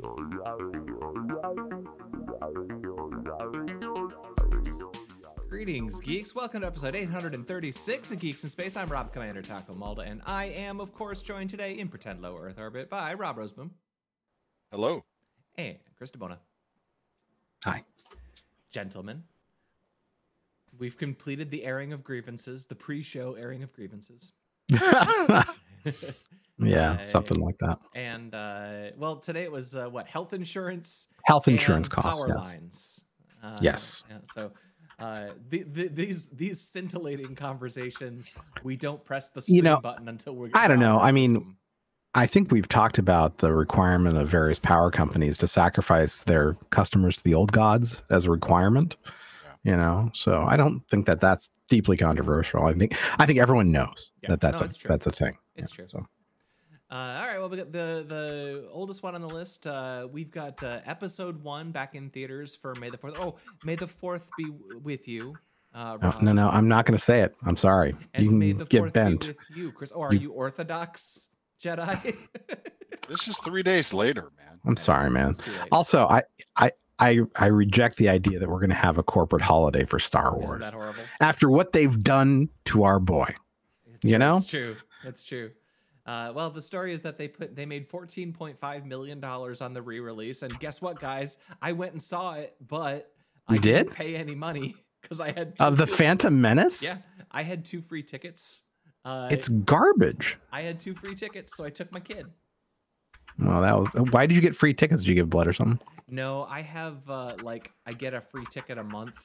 Greetings, geeks. Welcome to episode 836 of Geeks in Space. I'm Rob Commander Taco Malda, and I am, of course, joined today in pretend low Earth orbit by Rob Roseboom. Hello. And Chris DeBona. Hi. Gentlemen, we've completed the airing of grievances, the pre-show airing of grievances. Yeah, something like that. And, well, today it was, health insurance? Health insurance costs, power yes. lines. Yes. Yeah, so these scintillating conversations, we don't press the stream button until we're. I don't know. I mean, I think we've talked about the requirement of various power companies to sacrifice their customers to the old gods as a requirement. Yeah. You know, so I don't think that that's deeply controversial. I think everyone knows that's a thing. It's true. So. All right. Well, we got the oldest one on the list. We've got episode 1 back in theaters for May the 4th. Oh, May the 4th be with you. No, I'm not going to say it. I'm sorry. And you can May the 4th get bent. be with you, Chris. Oh, are you Orthodox Jedi? This is 3 days later, man. I'm sorry, man. Also, I reject the idea that we're going to have a corporate holiday for Star Wars. Isn't that horrible? After what they've done to our boy. It's true. It's true. Well, the story is that they made $14.5 million on the re-release, and guess what, guys? I went and saw it, but I didn't pay any money because I had the Phantom Menace. Yeah, I had 2 free tickets. It's garbage. I had 2 free tickets, so I took my kid. Well, why did you get free tickets? Did you give blood or something? No, I have I get a free ticket a month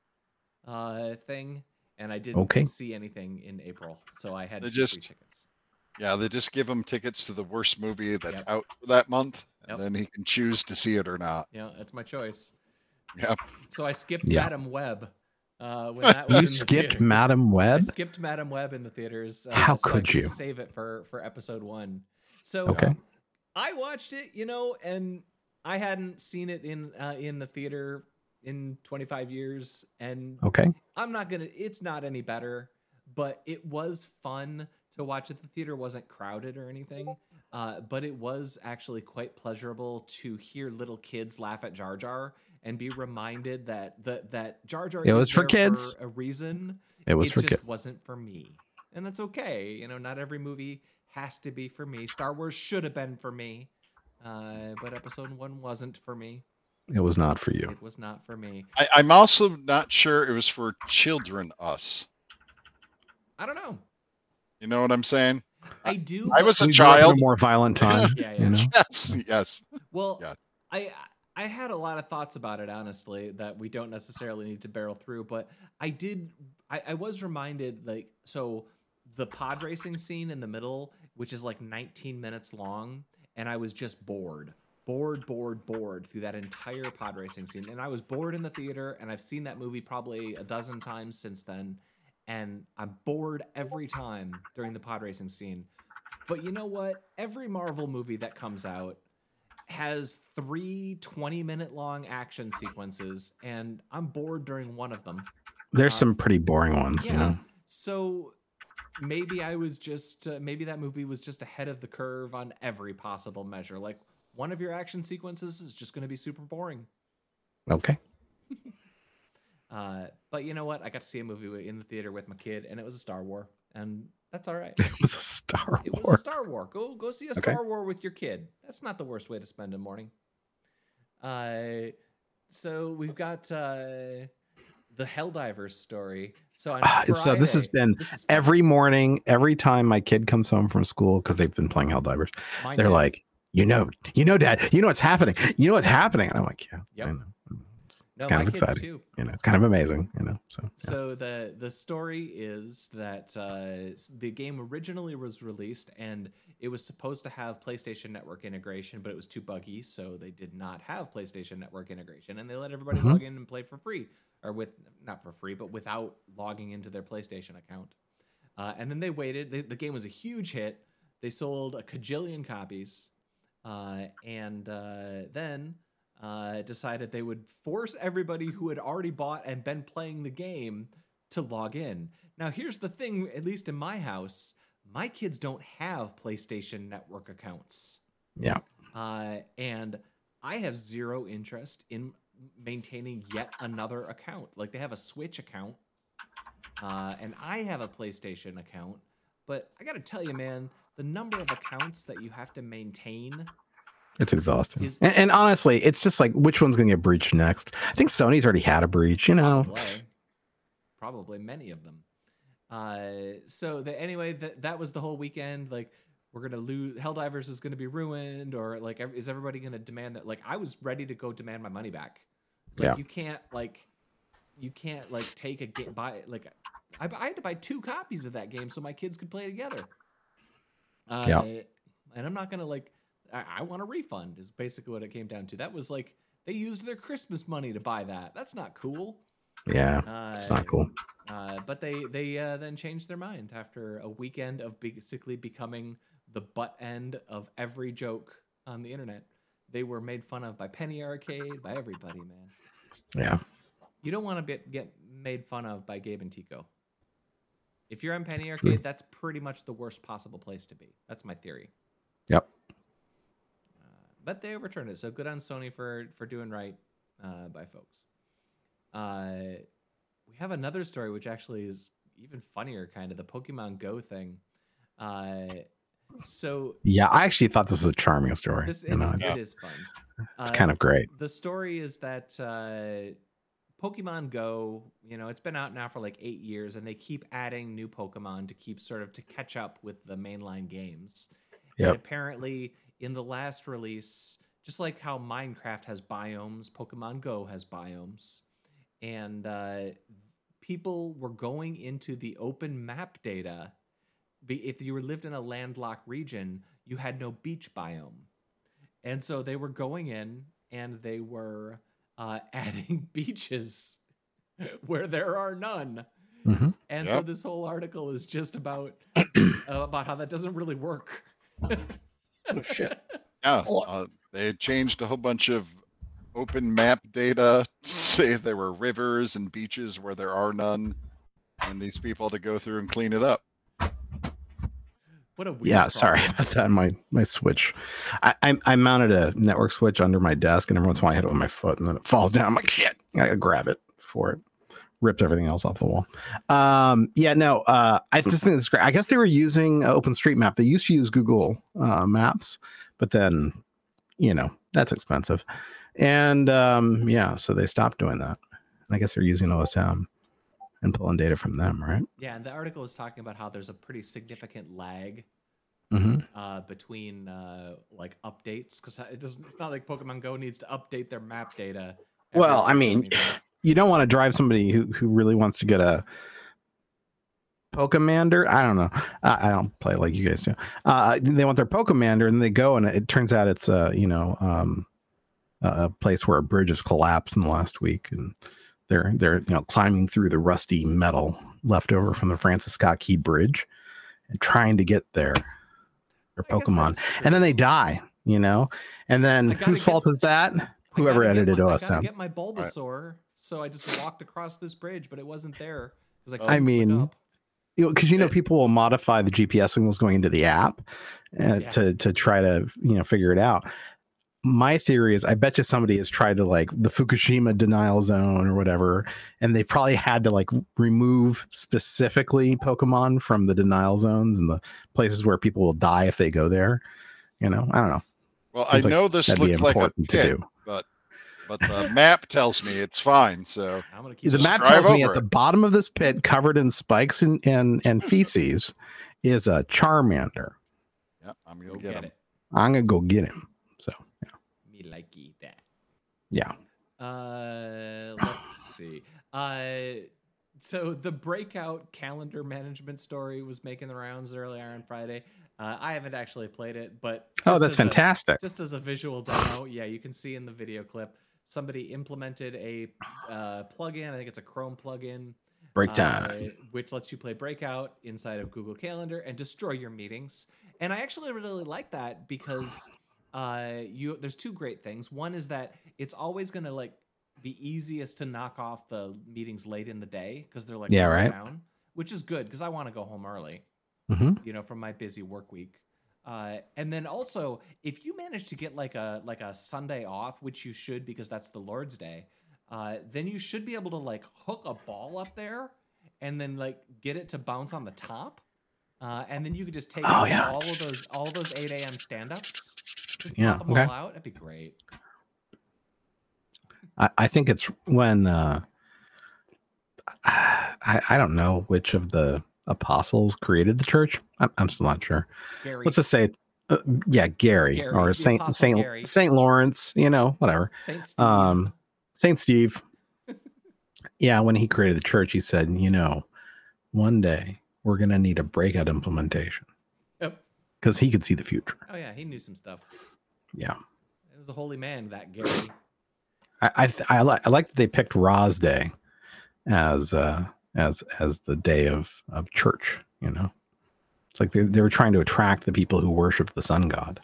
thing, and I didn't see anything in April, so I had 2 free tickets. Yeah, they just give him tickets to the worst movie that's out for that month, and then he can choose to see it or not. Yeah, that's my choice. Yep. So I skipped Madam Web. When that was you skipped Madam Web? I skipped Madam Web in the theaters. How so could I you? Save it for episode 1. So I watched it, and I hadn't seen it in the theater in 25 years, and I'm not gonna. It's not any better, but it was fun to watch at the theater. It wasn't crowded or anything, but it was actually quite pleasurable to hear little kids laugh at Jar Jar and be reminded that Jar Jar was for kids for a reason. It was for just kids. Wasn't for me, and that's okay. Not every movie has to be for me. Star Wars should have been for me, but episode 1 wasn't for me. It was not for you. It was not for me. I'm also not sure it was for children. I don't know. You know what I'm saying? I do. I was a child. A more violent time. Yes. Well, I had a lot of thoughts about it, honestly, that we don't necessarily need to barrel through, but I was reminded, so the pod racing scene in the middle, which is 19 minutes long, and I was just bored through that entire pod racing scene. And I was bored in the theater, and I've seen that movie probably a dozen times since then. And I'm bored every time during the pod racing scene. But you know what? Every Marvel movie that comes out has 3 20-minute long action sequences, and I'm bored during one of them. There's some pretty boring ones, So maybe I was just, maybe that movie was just ahead of the curve on every possible measure. One of your action sequences is just going to be super boring. Okay. But you know what? I got to see a movie in the theater with my kid, and it was a Star Wars, and that's all right. It was a Star Wars. It was a Star Wars. Go see a Star Wars with your kid. That's not the worst way to spend a morning. So we've got the Helldivers story. So on Friday, this has been every morning, every time my kid comes home from school, because they've been playing Helldivers. They're like, Dad, what's happening. And I'm like, yep. I know. No, kind my of kids exciting. too. It's kind of amazing. So the story is that the game originally was released, and it was supposed to have PlayStation Network integration, but it was too buggy, so they did not have PlayStation Network integration, and they let everybody log in and play for free, or not for free, but without logging into their PlayStation account. And then they waited. The game was a huge hit. They sold a cajillion copies, and then decided they would force everybody who had already bought and been playing the game to log in. Now, here's the thing, at least in my house, my kids don't have PlayStation Network accounts. Yeah. And I have zero interest in maintaining yet another account. Like, they have a Switch account, and I have a PlayStation account. But I got to tell you, man, the number of accounts that you have to maintain, it's exhausting. And honestly, it's just like, which one's going to get breached next? I think Sony's already had a breach, you know. Probably many of them. So anyway, that was the whole weekend. Like, we're gonna lose. Helldivers is gonna be ruined, or like, is everybody gonna demand that? Like, I was ready to go demand my money back. Like, you can't take a game, I had to buy 2 copies of that game so my kids could play together. And I'm not gonna I want a refund is basically what it came down to. That was like, they used their Christmas money to buy that. That's not cool. Yeah, it's not cool. But they then changed their mind after a weekend of basically becoming the butt end of every joke on the internet. They were made fun of by Penny Arcade, by everybody, man. Yeah. You don't want to get made fun of by Gabe and Tico. If you're on Penny Arcade, that's pretty much the worst possible place to be. That's my theory. Yep. But they overturned it, so good on Sony for doing right by folks. We have another story which actually is even funnier, kind of the Pokemon Go thing. So yeah, I actually thought this was a charming story. It is fun. It's kind of great. The story is that Pokemon Go, it's been out now for like 8 years, and they keep adding new Pokemon to catch up with the mainline games. Yep. And apparently, in the last release, just like how Minecraft has biomes, Pokemon Go has biomes. And people were going into the open map data. If you lived in a landlocked region, you had no beach biome. And so they were going in and they were adding beaches where there are none. Mm-hmm. And so this whole article is just about how that doesn't really work. Oh, shit. Yeah, they changed a whole bunch of open map data to say there were rivers and beaches where there are none, and these people to go through and clean it up. What a weird problem. Sorry about that. My Switch. I mounted a network switch under my desk, and every once in a while I hit it with my foot, and then it falls down. I'm like, shit, I gotta grab it before it ripped everything else off the wall. I just think it's great. I guess they were using OpenStreetMap. They used to use Google Maps, but then, that's expensive. And so they stopped doing that. And I guess they're using OSM and pulling data from them, right? Yeah, and the article is talking about how there's a pretty significant lag between updates, because it's not like Pokemon Go needs to update their map data. Well, I mean, you don't want to drive somebody who really wants to get a Pokemander. I don't know. I don't play like you guys do. They want their Pokemander, and they go, and it turns out it's a place where a bridge has collapsed in the last week, and they're climbing through the rusty metal left over from the Francis Scott Key Bridge and trying to get their Pokemon, and then they die. And then whose fault is that? Whoever edited OSM. I gotta get my Bulbasaur, so I just walked across this bridge, but it wasn't there because because people will modify the GPS signals going into the app to try to figure it out. My theory is, I bet you somebody has tried to the Fukushima denial zone or whatever, and they probably had to remove specifically Pokemon from the denial zones and the places where people will die if they go there. I don't know. Well, I know this looks like a pit, but the map tells me it's fine. So I'm gonna keep the map tells me at the bottom of this pit, covered in spikes and feces, is a Charmander. Yeah, I'm gonna get him. I'm gonna go get him. So me like that. Yeah. Let's see. So the Breakout calendar management story was making the rounds earlier on Friday. I haven't actually played it, but that's fantastic. Just as a visual demo, you can see in the video clip, somebody implemented a plugin. I think it's a Chrome plugin, Breaktime, which lets you play Breakout inside of Google Calendar and destroy your meetings. And I actually really like that because there's two great things. One is that it's always going to be easiest to knock off the meetings late in the day because they're down, which is good because I want to go home early, from my busy work week. And then also, if you manage to get like a Sunday off, which you should because that's the Lord's Day, then you should be able to like hook a ball up there and then like get it to bounce on the top. And then you could just take all of those 8 a.m. stand-ups, just pop them all out. That'd be great. I think it's when I don't know which of the apostles created the church. I'm still not sure. Gary. Let's just say, Gary or Saint Lawrence. Whatever. Saint Steve. Saint Steve. Yeah, when he created the church, he said, one day we're gonna need a breakout implementation. Yep. Because he could see the future. Oh yeah, he knew some stuff. Yeah. It was a holy man, that Gary. I like that they picked Ra's Day as the day of church. It's like they were trying to attract the people who worship the sun god.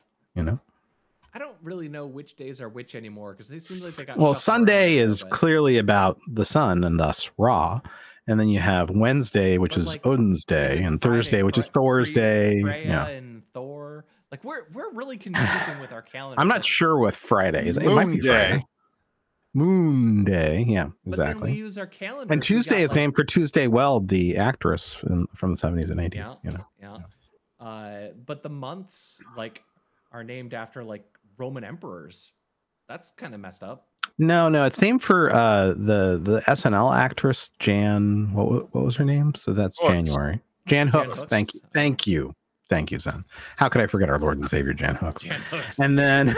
I don't really know which days are which anymore because they seem like they got. Well, Sunday is clearly about the sun and thus Ra, and then you have Wednesday, which is like, Odin's day, and Friday, Thursday, which is Thor's day. Freya and Thor. Like we're really confusing with our calendar. I'm not sure with Fridays. It might be Friday. Moon Day, yeah, exactly. But then we use our calendar. And Tuesday is named for Tuesday Weld, the actress from the 70s and 80s. Yeah. But the months like are named after like Roman emperors. That's kind of messed up. No, it's named for the SNL actress Jan. What was her name? So that's Hooks. January. Jan Hooks. Thank you, Zen. How could I forget our Lord and Savior Jan Hooks? And then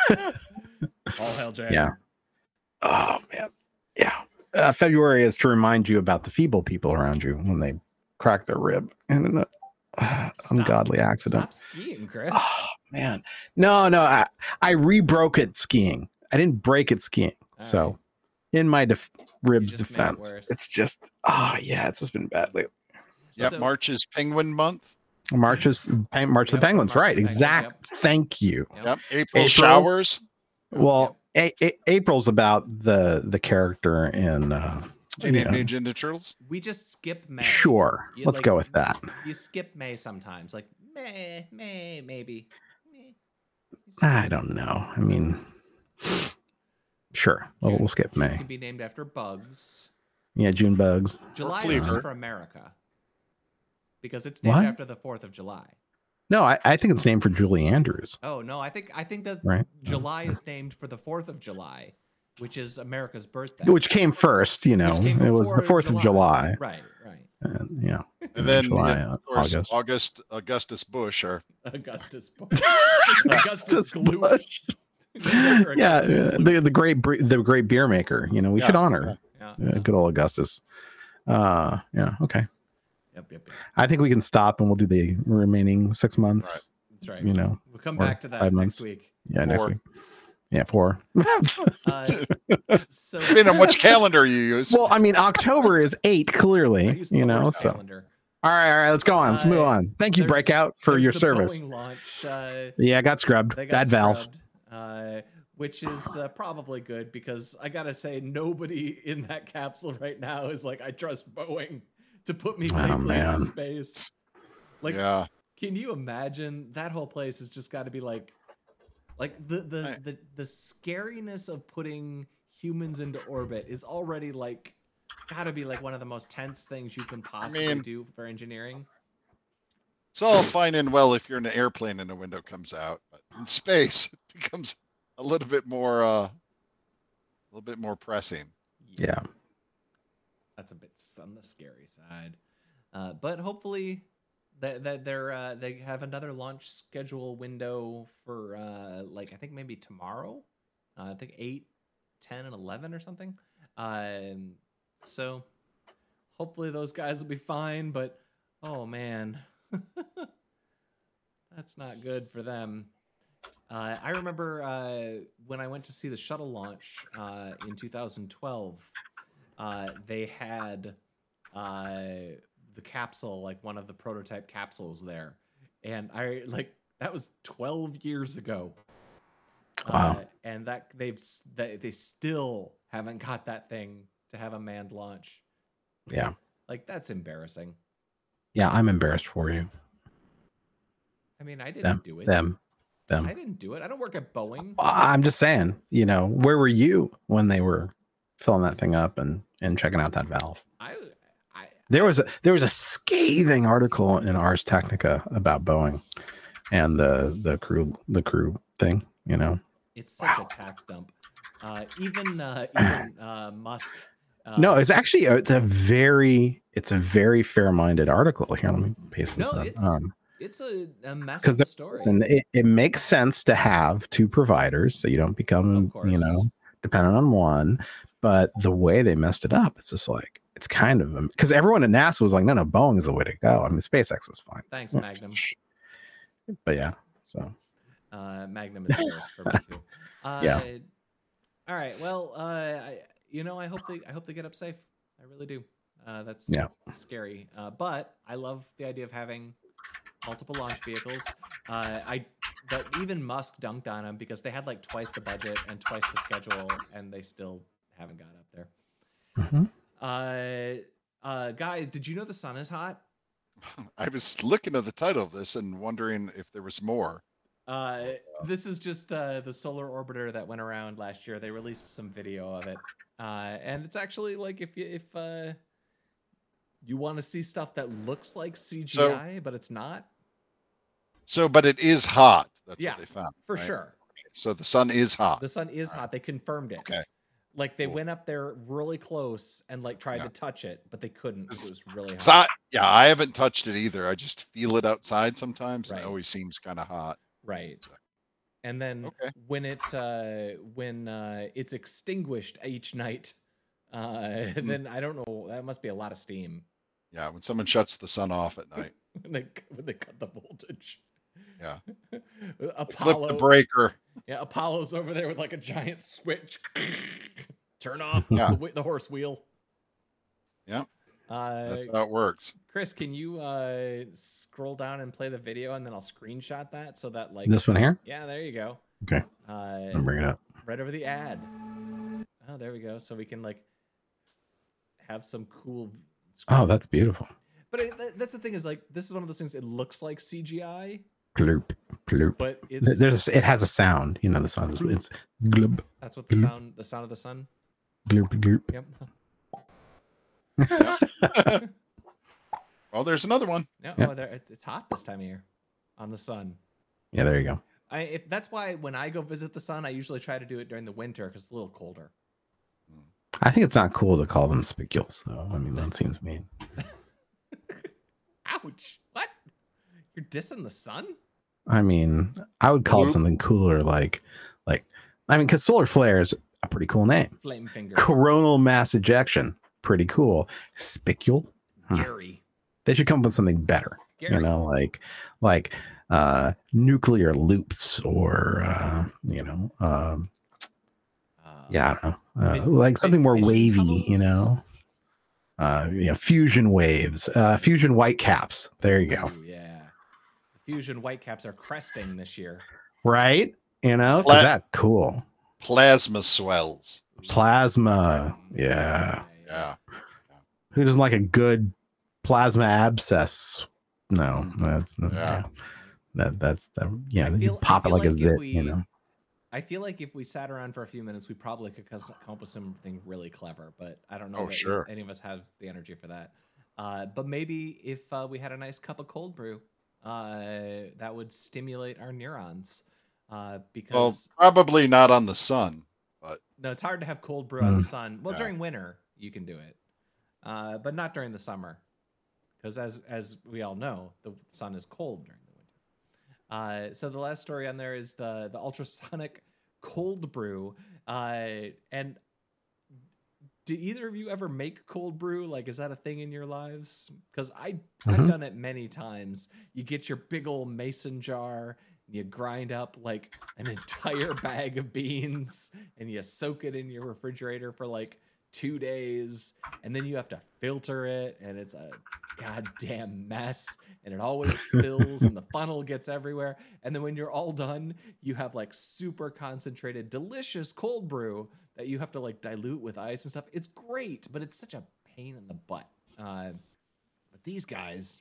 all hail Jan. Yeah. Oh man, yeah. February is to remind you about the feeble people around you when they crack their rib in an ungodly accident. Stop skiing, Chris. Oh man, no. I re-broke it skiing. I didn't break it skiing. All so, right. In my ribs defense, it's just it's just been bad lately. Yep. So, March is Penguin Month. March of the Penguins, right? Exact. Yep. Thank you. Yep. April showers. Well. Yep. April's about the character in Teenage Mutant Ninja Turtles. We just skip May. Sure, let's go with that. You skip May sometimes, like May, maybe. I don't know. I mean, sure, we'll skip May. It can be named after bugs. Yeah, June bugs. July is just for America because it's named after the 4th of July. No, I think it's named for Julie Andrews. Oh no, I think that July is named for the 4th of July, which is America's birthday. Which came first, it was the 4th of July. Right. And, and then July, of course, Augustus Bush or Augustus Bush. Augustus Bush. The great beer maker. We should honor good old Augustus. Okay. Yep. I think we can stop and we'll do the remaining 6 months. That's right. We'll come back to that next week. Yeah, next week. Yeah, 4. So depending on which calendar you use. Well, I mean, October is 8, clearly. So calendar. All right, let's go on. Let's move on. Thank you, Breakout, for your service. Boeing launch. I got scrubbed. Bad valve. Which is probably good because I gotta say nobody in that capsule right now is like, I trust Boeing to put me safely into space. Like, can you imagine that whole place has just got to be like the scariness of putting humans into orbit is already like got to be like one of the most tense things you can possibly do for engineering. It's all fine and well if you're in an airplane and a window comes out, but in space it becomes a little bit more pressing. Yeah. That's a bit on the scary side, but hopefully that they have another launch schedule window for I think maybe tomorrow. I think 8, 10, and 11 or something. So hopefully those guys will be fine. But oh man, that's not good for them. I remember when I went to see the shuttle launch in 2012. They had the capsule, like one of the prototype capsules there. And that was 12 years ago. Wow. And that they still haven't got that thing to have a manned launch. Yeah. Like, that's embarrassing. Yeah, I'm embarrassed for you. I mean, I didn't do it. Them. I didn't do it. I don't work at Boeing. I'm just saying, where were you when they were filling that thing up and checking out that valve? There was a scathing article in Ars Technica about Boeing and the crew thing. It's such a tax dump. Even Musk. No, it's actually it's a very fair-minded article. Here, let me paste this up. It's a massive story. And it makes sense to have two providers so you don't become, dependent on one. But the way they messed it up, it's just like, it's kind of, because everyone at NASA was like, no, Boeing is the way to go. I mean, SpaceX is fine. Thanks, Magnum. But yeah, so. Magnum is the worst for me too. Yeah. All right. Well, I hope they get up safe. I really do. That's scary. But I love the idea of having multiple launch vehicles. That even Musk dunked on them because they had like twice the budget and twice the schedule, and they still haven't got up there. Mm-hmm. Guys, did you know the sun is hot? I was looking at the title of this and wondering if there was more. This is just the solar orbiter that went around last year. They released some video of it, and it's actually like if you want to see stuff that looks like CGI, but it's not. But it is hot. That's what they found. For right? sure. So the sun is hot. The sun is hot. They confirmed it. Okay. Like they went up there really close and like tried to touch it, but they couldn't. It was really hot. So I haven't touched it either. I just feel it outside sometimes. And it always seems kind of hot. Right. And then when it's extinguished each night, then I don't know. That must be a lot of steam. Yeah, when someone shuts the sun off at night. when they cut the voltage. Yeah. Apollo, flip the breaker. Yeah, Apollo's over there with like a giant switch. Turn off the horse wheel. Yeah. That's how it works. Chris, can you scroll down and play the video, and then I'll screenshot that so that like this one here? Yeah, there you go. Okay. I'll bring it up. Right over the ad. Oh, there we go. So we can like have some cool. Oh, that's beautiful. But that's the thing is like this is one of those things. It looks like CGI. Gloop, gloop. But it has a sound. The sound is it's gloop. That's what the sound of the sun. Gloop, gloop. Yep. Well, there's another one. Yeah. Oh, it's hot this time of year on the sun. Yeah, there you go. That's why when I go visit the sun, I usually try to do it during the winter because it's a little colder. I think it's not cool to call them spicules, though. I mean, that seems mean. Ouch! What? You're dissing the sun? I mean, I would call it something cooler, because solar flare is a pretty cool name. Flame finger. Coronal mass ejection, pretty cool. Spicule, Gary. They should come up with something better. Gary. Like nuclear loops, or I don't know, like something more wavy. Fusion waves, fusion white caps. There you go. Ooh, yeah. Fusion Whitecaps are cresting this year. Right? Because that's cool. Plasma swells. Plasma. Yeah. Who doesn't like a good plasma abscess? No, that's you pop it like a zit, I feel like if we sat around for a few minutes, we probably could come up with something really clever, but I don't know if any of us have the energy for that. But maybe if we had a nice cup of cold brew, that would stimulate our neurons. Because probably not on the sun, but no, it's hard to have cold brew on the sun. Well, during winter you can do it, but not during the summer, because as we all know, the sun is cold during the winter. So the last story on there is the ultrasonic cold brew, and. Do either of you ever make cold brew? Like, is that a thing in your lives? Because I've done it many times. You get your big old mason jar, and you grind up like an entire bag of beans, and you soak it in your refrigerator for like 2 days, and then you have to filter it, and it's a goddamn mess, and it always spills, and the funnel gets everywhere. And then when you're all done, you have like super concentrated, delicious cold brew that you have to like dilute with ice and stuff. It's great, but it's such a pain in the butt. But these guys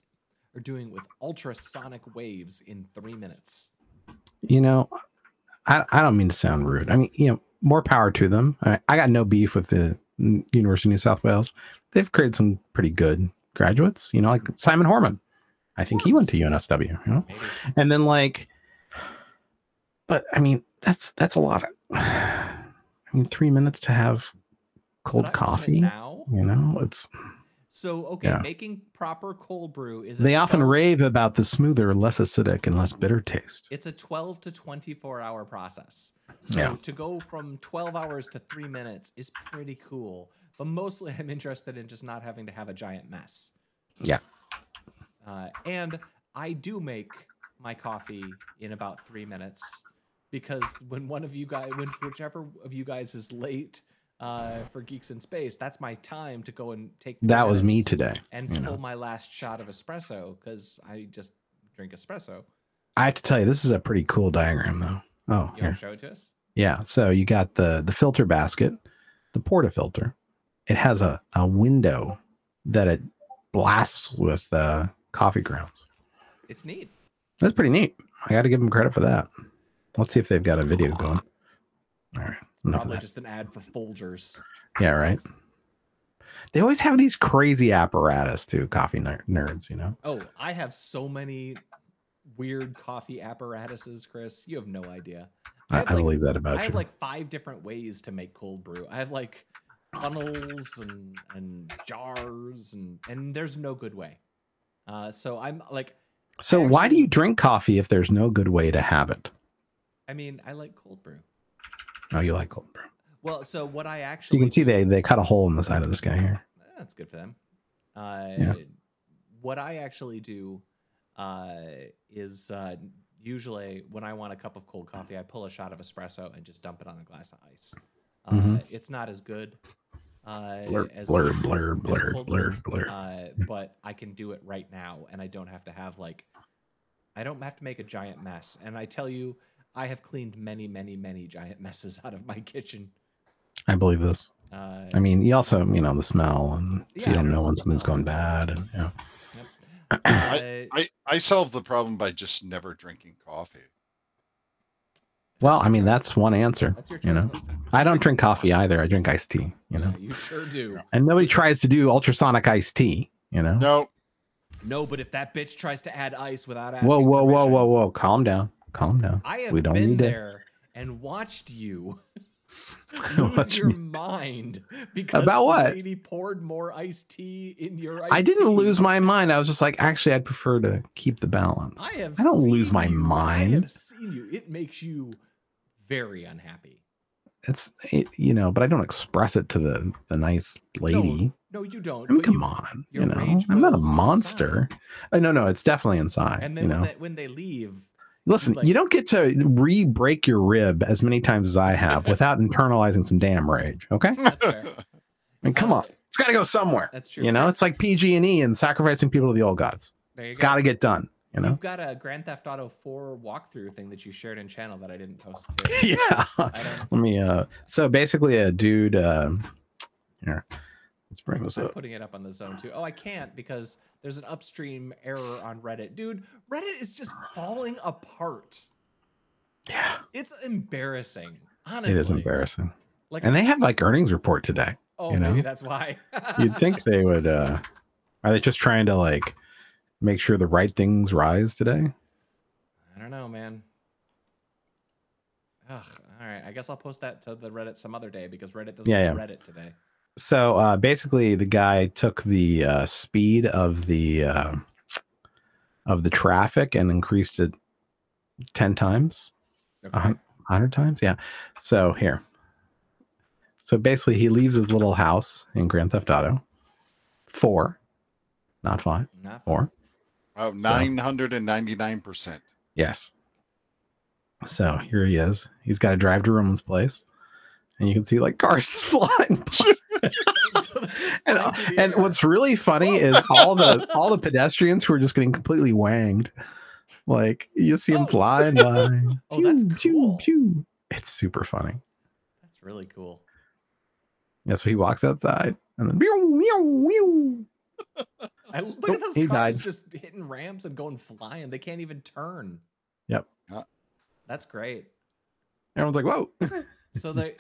are doing with ultrasonic waves in 3 minutes. You know, I don't mean to sound rude. I mean, more power to them. I got no beef with the University of New South Wales. They've created some pretty good graduates, like Simon Horman. I think he went to UNSW, Maybe. And then but I mean, that's a lot of, 3 minutes to have cold coffee now. It's so okay. Yeah. Making proper cold brew is. They often rave about the smoother, less acidic, and less bitter taste. It's a 12 to 24 hour process. So to go from 12 hours to 3 minutes is pretty cool. But mostly, I'm interested in just not having to have a giant mess. Yeah. And I do make my coffee in about 3 minutes because when whichever of you guys is late. For Geeks in Space, that's my time to go and take. That was me today, and pull my last shot of espresso because I just drink espresso. I have to tell you, this is a pretty cool diagram, though. Oh, you want to show it to us? Yeah. So you got the filter basket, the portafilter. It has a window that it blasts with coffee grounds. It's neat. That's pretty neat. I got to give them credit for that. Let's see if they've got a video going. All right. Probably just an ad for Folgers. Yeah, right. They always have these crazy apparatus too, coffee nerds, Oh, I have so many weird coffee apparatuses, Chris. You have no idea. I believe that about you. I have 5 different ways to make cold brew. I have funnels and jars and there's no good way. So I'm So why do you drink coffee if there's no good way to have it? I mean, I like cold brew. Oh, you like cold brew. Well, so what I actually... You can see they cut a hole in the side of this guy here. That's good for them. What I actually do is usually when I want a cup of cold coffee, I pull a shot of espresso and just dump it on a glass of ice. It's not as good as blur. But I can do it right now, and I don't have to have I don't have to make a giant mess. And I tell you, I have cleaned many, many, many giant messes out of my kitchen. I believe this. I mean, you also, the smell, and so you don't know when something's going bad. And I solved the problem by just never drinking coffee. Well, I mean, that's one answer. That's your choice. I don't drink coffee either. I drink iced tea. Yeah, you sure do. And nobody tries to do ultrasonic iced tea. No, but if that bitch tries to add ice without asking whoa, calm down. I have been there and watched you lose your mind because about what? The lady poured more iced tea in your iced I didn't tea. lose my mind. I was just actually, I'd prefer to keep the balance. I don't lose my mind. I have seen you. It makes you very unhappy. It's but I don't express it to the nice lady. No, you don't. I mean, come on. I'm not a monster. No, it's definitely inside. And then when they leave. Listen, you don't get to re-break your rib as many times as I have without internalizing some damn rage. Okay, that's fair. I mean, come on, it's got to go somewhere. That's true. It's like PG&E and sacrificing people to the old gods. It's got to get done. You've got a Grand Theft Auto 4 walkthrough thing that you shared in channel that I didn't post to. Yeah, let me. So basically, a dude. Here, let's bring this up. I'm putting it up on the zone too. Oh, I can't because there's an upstream error on Reddit. Dude, Reddit is just falling apart. Yeah. It's embarrassing. Honestly. It is embarrassing. And they have earnings report today. Oh, maybe that's why. You'd think they would are they just trying to make sure the right things rise today? I don't know, man. Ugh, all right. I guess I'll post that to the Reddit some other day because Reddit doesn't have Reddit today. So basically, the guy took the speed of the traffic and increased it 10 times, 100 times. Yeah. So here. So basically, he leaves his little house in Grand Theft Auto 4, not 5, 4. Oh, 999%. Yes. So here he is. He's got to drive to Roman's place, and you can see cars just flying. and what's really funny is all the pedestrians who are just getting completely wanged. You see them flying by. Oh, that's cool. It's super funny. That's really cool. Yeah, so he walks outside and then Look at those he cars died. just hitting ramps and going flying. They can't even turn. Yep. That's great. Everyone's like, whoa. So the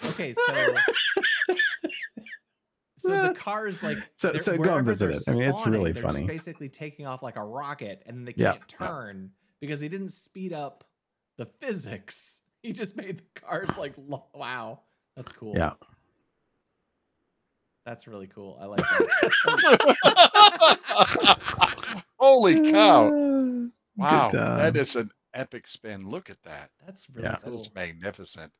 the cars like So go and visit it. I mean, it's really they're funny. just basically taking off like a rocket, and they Yeah. can't turn because he didn't speed up the physics. He just made the cars like wow, that's cool. Yeah. That's really cool. I like that. Holy cow! Good Wow, time. that is an epic spin. Look at that. That's really Yeah. That cool. is magnificent.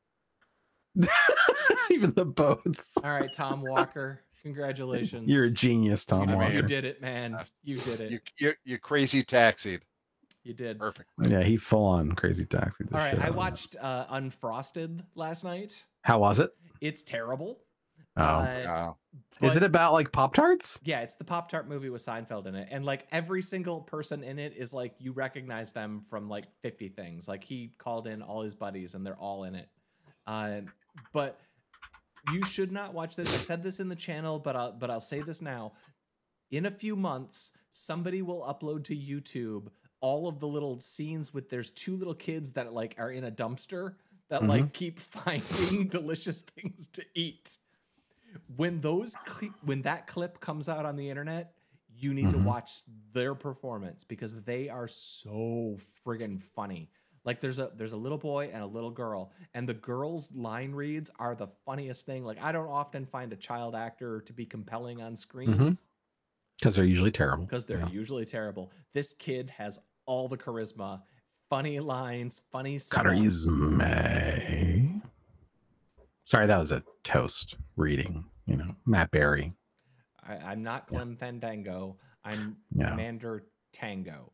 Even the boats. All right, Tom Walker, congratulations. You're a genius, Tom I mean, Walker. You did it, man. You did it. You crazy taxied. You did. Perfect. Yeah, he full on crazy taxi. All right, I watched Unfrosted last night. How was it? It's terrible. Oh. Wow. Is but- it about like Pop-Tarts? Yeah, it's the Pop-Tart movie with Seinfeld in it. And like every single person in it is like you recognize them from like 50 things. Like he called in all his buddies and they're all in it. But you should not watch this. I said this in the channel, but I'll say this now. In a few months, somebody will upload to YouTube all of the little scenes with there's two little kids that like are in a dumpster that like keep finding delicious things to eat. When that clip comes out on the internet, you need to watch their performance because they are so friggin' funny. Like there's a little boy and a little girl, and the girl's line reads are the funniest thing. Like I don't often find a child actor to be compelling on screen Because they're usually terrible. because they're usually terrible. This kid has all the charisma, funny lines, funny setups. Charisma. Sorry, that was a toast reading. You know, Matt Berry. I'm not Clem Fandango. I'm Yeah. Commander Tango.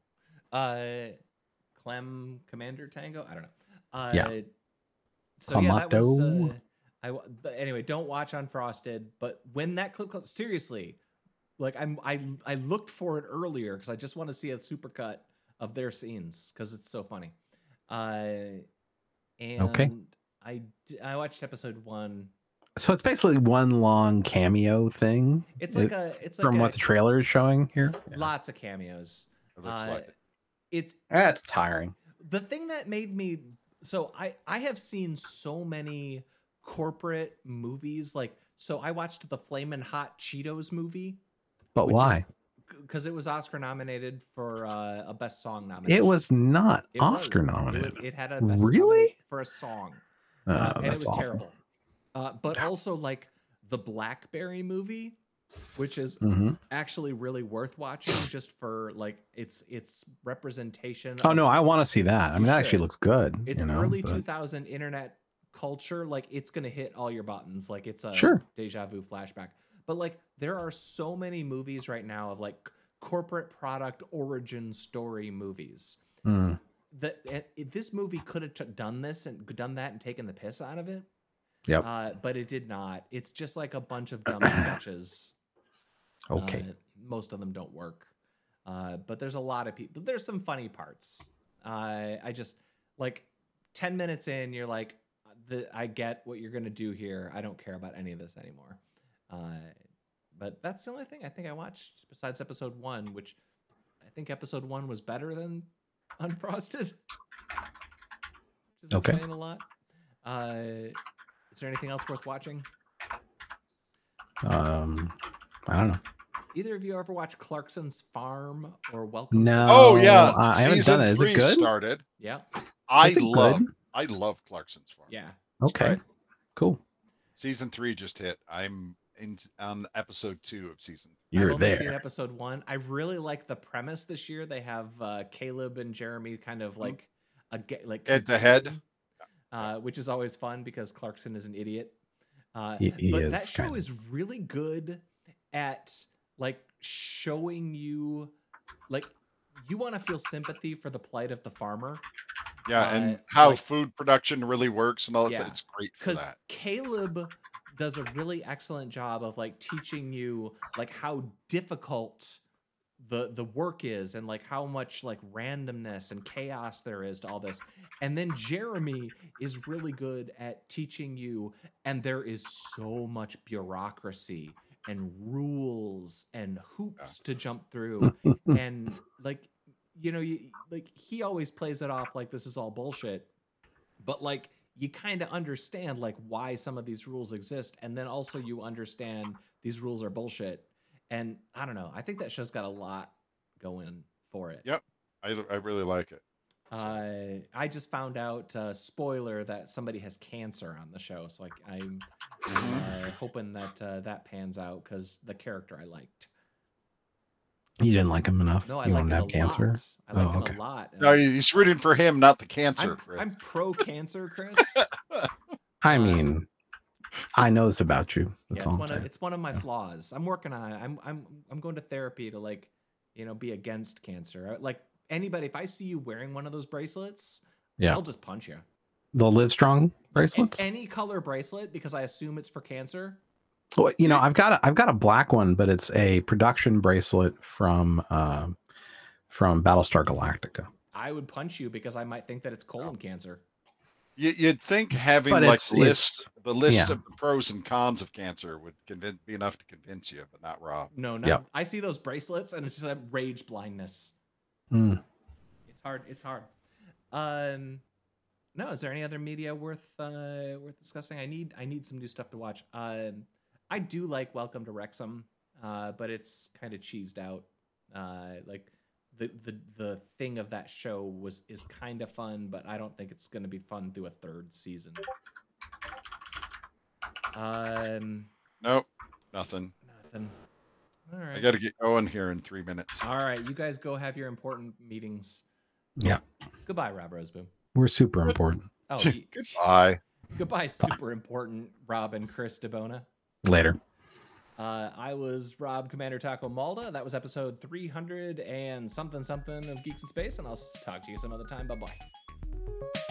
Clem Commander Tango? I don't know. Yeah. So yeah, that was. Clamato. But anyway, don't watch Unfrosted. But when that clip comes, seriously, like I looked for it earlier because I just want to see a supercut of their scenes because it's so funny. And Okay. I watched episode 1. So it's basically one long cameo thing. It's like from what the trailer is showing here. lots of cameos. It looks like it. It's That's tiring. the thing that made me so I have seen so many corporate movies so I watched the Flamin' Hot Cheetos movie. But why? Because it was Oscar nominated for a best song nomination. It was not It was. Oscar nominated. It had a best Really? nomination for a song, and it that's was awful. terrible. But also like the Blackberry movie, which is actually really worth watching just for like its representation. Oh no, I want to see that. I mean, that actually looks good. It's you know, early but- 2000 internet culture. Like it's gonna hit all your buttons. Like it's a Sure. deja vu flashback. But like there are so many movies right now of like corporate product origin story movies. Mm. This movie could have done this and done that and taken the piss out of it. Yep. But it did not. It's just like a bunch of dumb sketches. Okay. Most of them don't work. But there's a lot of people. There's some funny parts. I just like 10 minutes in, you're like, I get what you're going to do here. I don't care about any of this anymore. But that's the only thing I think I watched besides episode 1, which I think episode 1 was better than Unfrosted. Which is saying a lot. Is there anything else worth watching? I don't know. Either of you ever watch Clarkson's Farm or Welcome? No. Oh yeah, I haven't season done it. Is 3 it good? started. Yeah. I Is it love good? Clarkson's Farm. Yeah. Okay. Right. Cool. Season 3 just hit. I'm on episode 2 of season. You're I've only seen there. episode 1. I really like the premise this year. They have Caleb and Jeremy kind of like Head to head. which is always fun because Clarkson is an idiot. He but is that show kind of. is really good at like showing you like you want to feel sympathy for the plight of the farmer. Yeah, and how like- food production really works and all that. Yeah. It's great for Because that. Caleb does a really excellent job of like teaching you like how difficult the work is and like how much like randomness and chaos there is to all this. And then Jeremy is really good at teaching you, and there is so much bureaucracy and rules and hoops to jump through. And like, like he always plays it off like this is all bullshit. But like, you kind of understand like why some of these rules exist. And then also you understand these rules are bullshit. And I don't know. I think that show's got a lot going for it. Yep. I really like it. I just found out, spoiler, that somebody has cancer on the show. So I'm hoping that that pans out because the character I liked. You didn't like him enough? No, I you like want to have cancer? I like him a lot. No, he's rooting for him, not the cancer. I'm pro cancer, Chris. I mean, I know this about you. That's yeah, all it's one of my flaws. I'm working on it. I'm going to therapy to like, be against cancer. Like anybody, if I see you wearing one of those bracelets, I'll just punch you. The Livestrong bracelets? Any color bracelet, because I assume it's for cancer. Well, I've got a black one, but it's a production bracelet from Battlestar Galactica. I would punch you because I might think that it's colon cancer. You'd think having the list of the pros and cons of cancer would be enough to convince you, but not Rob. No. Yep. I see those bracelets and it's just a rage blindness. It's hard. No, is there any other media worth discussing? I need some new stuff to watch. I do like Welcome to Wrexham, but it's kind of cheesed out. Like the thing of that show is kind of fun, but I don't think it's going to be fun through a third season. Nope, nothing. All right. I got to get going here in 3 minutes. All right, you guys go have your important meetings. Yeah. Goodbye, Rob Roseboom. We're super important. Oh, goodbye. Goodbye, super important Rob and Chris DeBona. Later. I was Rob Commander Taco Malda. That was episode 300 and something of Geeks in Space, and I'll talk to you some other time. Bye-bye.